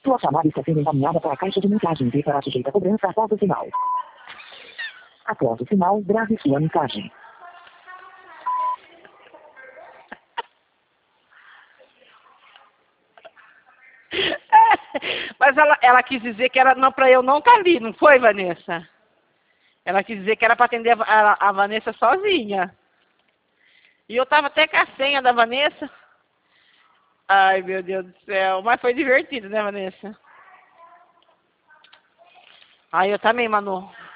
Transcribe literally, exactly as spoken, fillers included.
Sua chamada está sendo encaminhada para a caixa de mensagens e será sujeita a cobrança após o sinal. Após o sinal, grave sua mensagem. Mas ela, ela quis dizer que era não para eu não estar ali, não foi, Vanessa? Ela quis dizer que era para atender a, a, a Vanessa sozinha. E eu tava até com a senha da Vanessa. Ai, meu Deus do céu. Mas foi divertido, né, Vanessa? Ai, eu também, Manu.